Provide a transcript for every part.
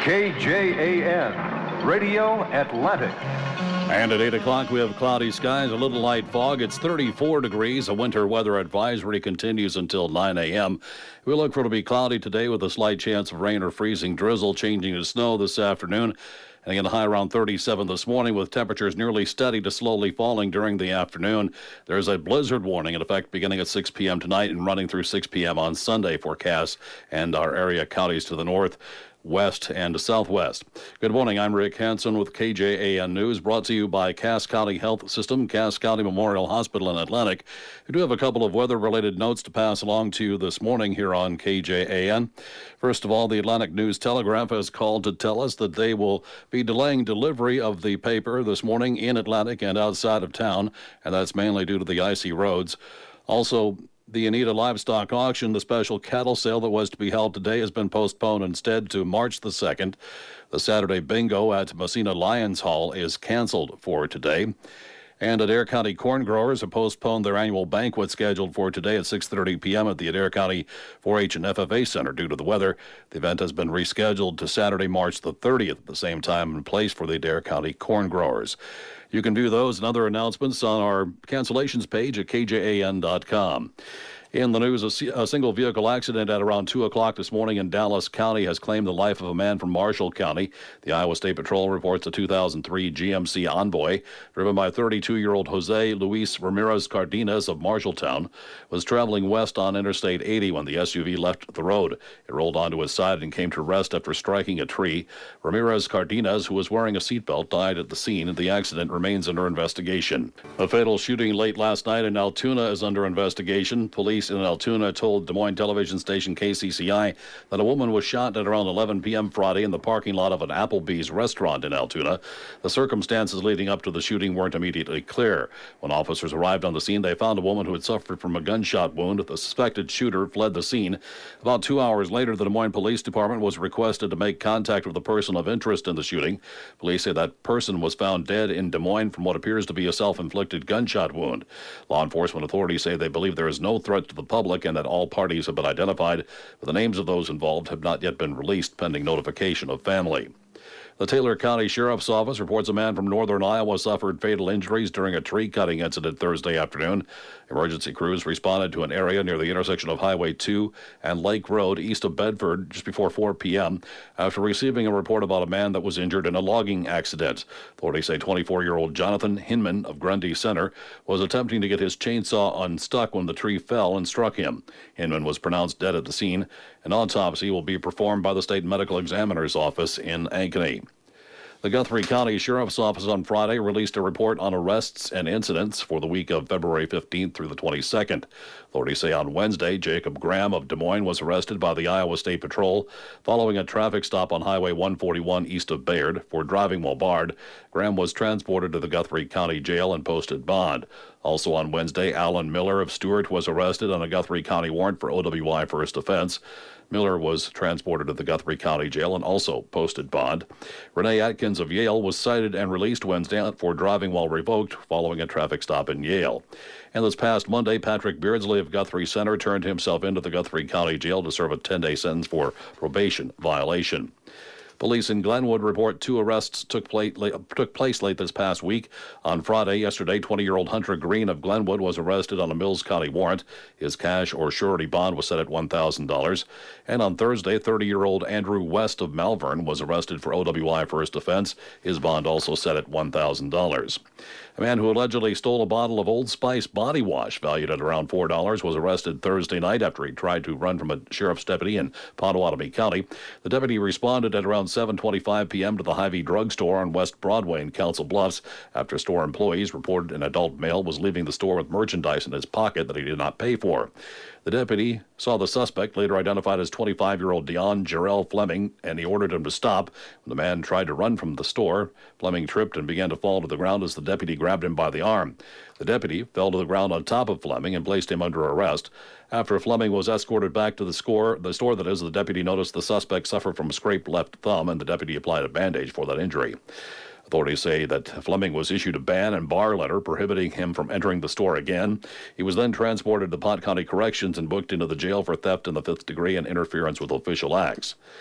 KJAN, Radio Atlantic. And at 8 o'clock, we have cloudy skies, a little light fog. It's 34 degrees. A winter weather advisory continues until 9 a.m. We look for it to be cloudy today with a slight chance of rain or freezing drizzle, changing to snow this afternoon. And again, a high around 37 this morning with temperatures nearly steady to slowly falling during the afternoon. There's a blizzard warning in effect beginning at 6 p.m. tonight and running through 6 p.m. on Sunday for Cass and our area counties to the north, west, and southwest. Good morning. I'm Rick Hansen with KJAN News, brought to you by Cass County Health System, Cass County Memorial Hospital in Atlantic. We do have a couple of weather-related notes to pass along to you this morning here on KJAN. First of all, the Atlantic News-Telegraph has called to tell us that they will be delaying delivery of the paper this morning in Atlantic and outside of town, and that's mainly due to the icy roads. Also, the Anita Livestock Auction, the special cattle sale that was to be held today, has been postponed instead to March the 2nd. The Saturday bingo at Messina Lions Hall is canceled for today. And Adair County corn growers have postponed their annual banquet scheduled for today at 6:30 p.m. at the Adair County 4-H and FFA Center due to the weather. The event has been rescheduled to Saturday, March the 30th at the same time and place for the Adair County corn growers. You can view those and other announcements on our cancellations page at kjan.com. In the news, a single vehicle accident at around 2 o'clock this morning in Dallas County has claimed the life of a man from Marshall County. The Iowa State Patrol reports a 2003 GMC Envoy, driven by 32-year-old Jose Luis Ramirez Cardenas of Marshalltown, was traveling west on Interstate 80 when the SUV left the road. It rolled onto his side and came to rest after striking a tree. Ramirez Cardenas, who was wearing a seatbelt, died at the scene. The accident remains under investigation. A fatal shooting late last night in Altoona is under investigation. Police in Altoona told Des Moines television station KCCI that a woman was shot at around 11 p.m. Friday in the parking lot of an Applebee's restaurant in Altoona. The circumstances leading up to the shooting weren't immediately clear. When officers arrived on the scene, they found a woman who had suffered from a gunshot wound. The suspected shooter fled the scene. About 2 hours later, the Des Moines Police Department was requested to make contact with the person of interest in the shooting. Police say that person was found dead in Des Moines from what appears to be a self-inflicted gunshot wound. Law enforcement authorities say they believe there is no threat to the public and that all parties have been identified, but the names of those involved have not yet been released pending notification of family. The Taylor County Sheriff's Office reports a man from northern Iowa suffered fatal injuries during a tree-cutting incident Thursday afternoon. Emergency crews responded to an area near the intersection of Highway 2 and Lake Road east of Bedford just before 4 p.m. after receiving a report about a man that was injured in a logging accident. Authorities say 24-year-old Jonathan Hinman of Grundy Center was attempting to get his chainsaw unstuck when the tree fell and struck him. Hinman was pronounced dead at the scene. An autopsy will be performed by the State Medical Examiner's Office in Ankeny. The Guthrie County Sheriff's Office on Friday released a report on arrests and incidents for the week of February 15th through the 22nd. Authorities say on Wednesday, Jacob Graham of Des Moines was arrested by the Iowa State Patrol following a traffic stop on Highway 141 east of Bayard for driving while barred. Graham was transported to the Guthrie County Jail and posted bond. Also on Wednesday, Alan Miller of Stewart was arrested on a Guthrie County warrant for OWI first offense. Miller was transported to the Guthrie County Jail and also posted bond. Renee Atkins of Yale was cited and released Wednesday for driving while revoked following a traffic stop in Yale. And this past Monday, Patrick Beardsley of Guthrie Center turned himself into the Guthrie County Jail to serve a 10-day sentence for probation violation. Police in Glenwood report 2 arrests took place late this past week. On Friday, yesterday, 20-year-old Hunter Green of Glenwood was arrested on a Mills County warrant. His cash or surety bond was set at $1,000. And on Thursday, 30-year-old Andrew West of Malvern was arrested for OWI first offense. His bond also set at $1,000. A man who allegedly stole a bottle of Old Spice body wash valued at around $4 was arrested Thursday night after he tried to run from a sheriff's deputy in Pottawatomie County. The deputy responded at around 7:25 p.m. to the Hy-Vee drugstore on West Broadway in Council Bluffs after store employees reported an adult male was leaving the store with merchandise in his pocket that he did not pay for. The deputy saw the suspect, later identified as 25-year-old Dion Jarrell Fleming, and he ordered him to stop. When the man tried to run from the store, Fleming tripped and began to fall to the ground as the deputy grabbed him by the arm. The deputy fell to the ground on top of Fleming and placed him under arrest. After Fleming was escorted back to the store, the deputy noticed the suspect suffered from a scraped left thumb, and the deputy applied a bandage for that injury. Authorities say that Fleming was issued a ban and bar letter prohibiting him from entering the store again. He was then transported to Pott County Corrections and booked into the jail for theft in the 5th degree and interference with official acts.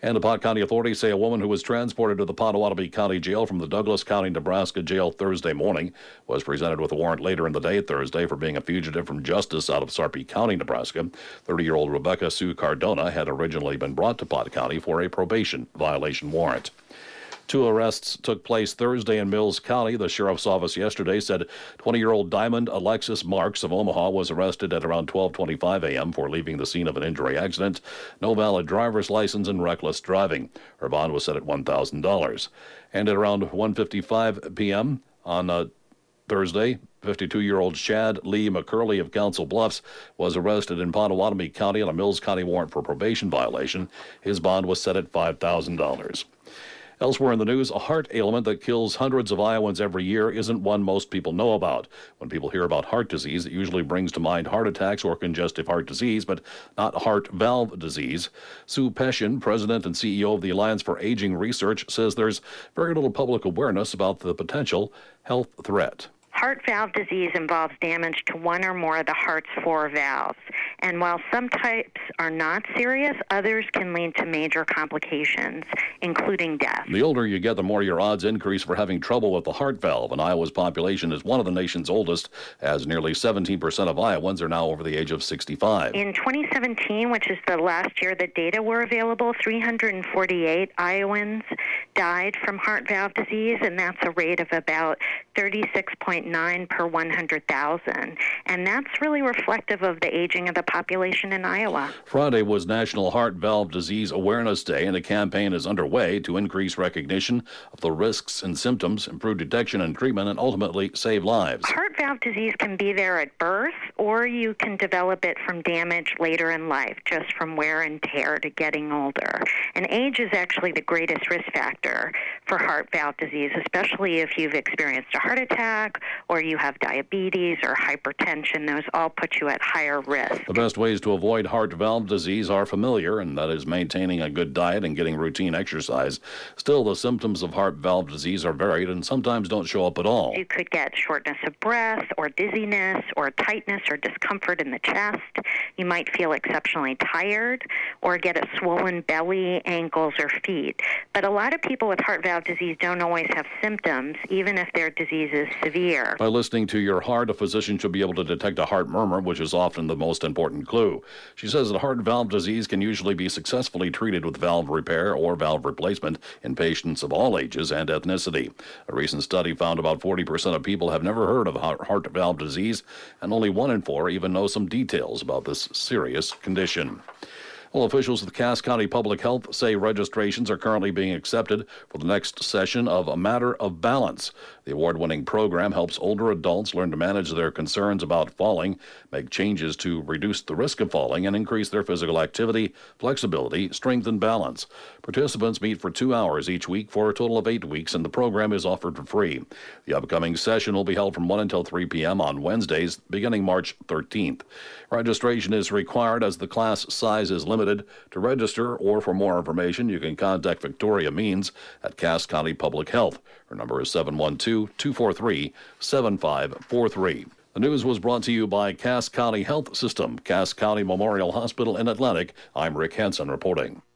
And the Pot County authorities say a woman who was transported to the Pottawatomie County Jail from the Douglas County, Nebraska jail Thursday morning was presented with a warrant later in the day Thursday for being a fugitive from justice out of Sarpy County, Nebraska. 30-year-old Rebecca Sue Cardona had originally been brought to Pot County for a probation violation warrant. 2 arrests took place Thursday in Mills County. The sheriff's office yesterday said 20-year-old Diamond Alexis Marks of Omaha was arrested at around 12:25 a.m. for leaving the scene of an injury accident, no valid driver's license, and reckless driving. Her bond was set at $1,000. And at around 1:55 p.m. on Thursday, 52-year-old Chad Lee McCurley of Council Bluffs was arrested in Pottawatomie County on a Mills County warrant for probation violation. His bond was set at $5,000. Elsewhere in the news, a heart ailment that kills hundreds of Iowans every year isn't one most people know about. When people hear about heart disease, it usually brings to mind heart attacks or congestive heart disease, but not heart valve disease. Sue Peshin, president and CEO of the Alliance for Aging Research, says there's very little public awareness about the potential health threat. Heart valve disease involves damage to one or more of the heart's 4 valves. And while some types are not serious, others can lead to major complications, including death. The older you get, the more your odds increase for having trouble with the heart valve. And Iowa's population is one of the nation's oldest, as nearly 17% of Iowans are now over the age of 65. In 2017, which is the last year that data were available, 348 Iowans died from heart valve disease, and that's a rate of about 36.9 per 100,000. And that's really reflective of the aging of the population in Iowa. Friday was National Heart Valve Disease Awareness Day, and a campaign is underway to increase recognition of the risks and symptoms, improve detection and treatment, and ultimately save lives. Heart valve disease can be there at birth, or you can develop it from damage later in life, just from wear and tear to getting older. And age is actually the greatest risk factor for heart valve disease, especially if you've experienced a heart attack or you have diabetes or hypertension. Those all put you at higher risk. The best ways to avoid heart valve disease are familiar, and that is maintaining a good diet and getting routine exercise. Still, the symptoms of heart valve disease are varied and sometimes don't show up at all. You could get shortness of breath or dizziness or tightness or discomfort in the chest. You might feel exceptionally tired or get a swollen belly, ankles, or feet. But a lot of people with heart valve disease don't always have symptoms, even if their disease is severe. By listening to your heart, a physician should be able to detect a heart murmur, which is often the most important clue. She says that heart valve disease can usually be successfully treated with valve repair or valve replacement in patients of all ages and ethnicity. A recent study found about 40% of people have never heard of heart valve disease, and only 1 in 4 even know some details about this serious condition. Well, officials with Cass County Public Health say registrations are currently being accepted for the next session of A Matter of Balance. The award-winning program helps older adults learn to manage their concerns about falling, make changes to reduce the risk of falling, and increase their physical activity, flexibility, strength, and balance. Participants meet for 2 hours each week for a total of 8 weeks, and the program is offered for free. The upcoming session will be held from 1 until 3 p.m. on Wednesdays, beginning March 13th. Registration is required as the class size is limited. To register or for more information, you can contact Victoria Means at Cass County Public Health. Her number is 712-243-7543. The news was brought to you by Cass County Health System, Cass County Memorial Hospital in Atlantic. I'm Rick Hansen reporting.